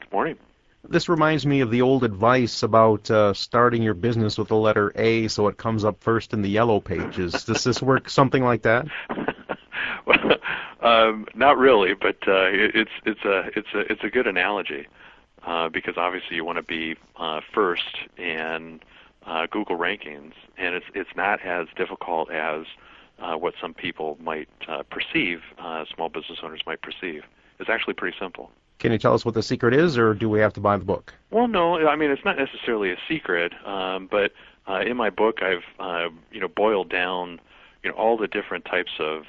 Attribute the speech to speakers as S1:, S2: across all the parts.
S1: Morning.
S2: This reminds me of the old advice about starting your business with the letter A so it comes up first in the yellow pages. Does this work something like that?
S1: Well, not really, but it's a good analogy because obviously you want to be first in Google rankings, and it's not as difficult as what some people might perceive, small business owners might perceive. It's actually pretty simple.
S2: Can you tell us what the secret is, or do we have to buy the book?
S1: Well, no, I mean it's not necessarily a secret, but in my book I've boiled down all the different types of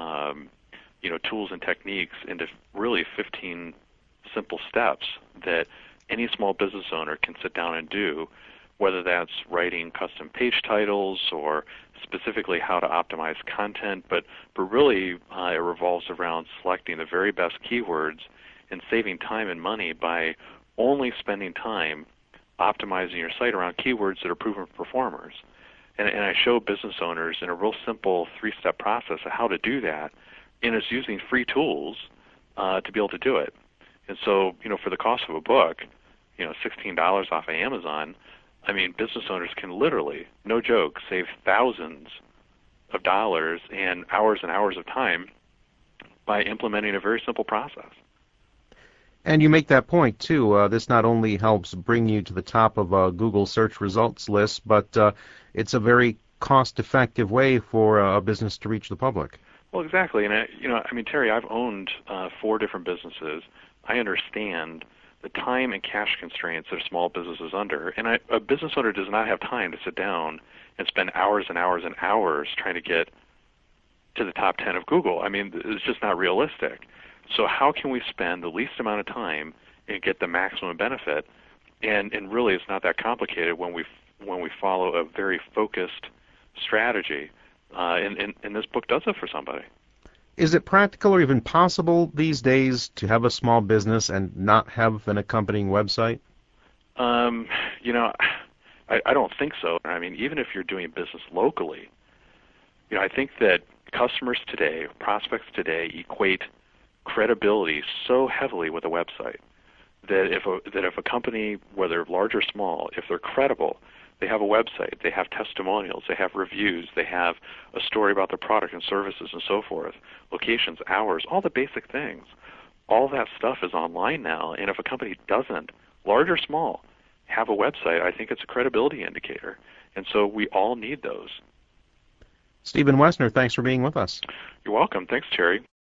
S1: tools and techniques into really 15 simple steps that any small business owner can sit down and do, whether that's writing custom page titles or specifically how to optimize content, but really it revolves around selecting the very best keywords and saving time and money by only spending time optimizing your site around keywords that are proven performers. And I show business owners in a real simple 3-step process of how to do that, and it's using free tools to be able to do it. And so, for the cost of a book, $16 off of Amazon, I mean, business owners can literally, no joke, save thousands of dollars and hours of time by implementing a very simple process.
S2: And you make that point, too. This not only helps bring you to the top of a Google search results list, but it's a very cost-effective way for a business to reach the public.
S1: Well, exactly. And, Terry, I've owned 4 different businesses. I understand the time and cash constraints that a small business is under. And a business owner does not have time to sit down and spend hours and hours and hours trying to get to the top 10 of Google. I mean, it's just not realistic. So how can we spend the least amount of time and get the maximum benefit? And really, it's not that complicated when we follow a very focused strategy. And this book does it for somebody.
S2: Is it practical or even possible these days to have a small business and not have an accompanying website?
S1: I don't think so. I mean, even if you're doing business locally, I think that customers today, prospects today, equate credibility so heavily with a website that if a company, whether large or small, if they're credible, they have a website, they have testimonials, they have reviews, they have a story about their product and services and so forth, locations, hours, all the basic things. All that stuff is online now, and if a company doesn't, large or small, have a website, I think it's a credibility indicator. And so we all need those.
S2: Stephen Wessner, thanks for being with us.
S1: You're welcome. Thanks, Terry.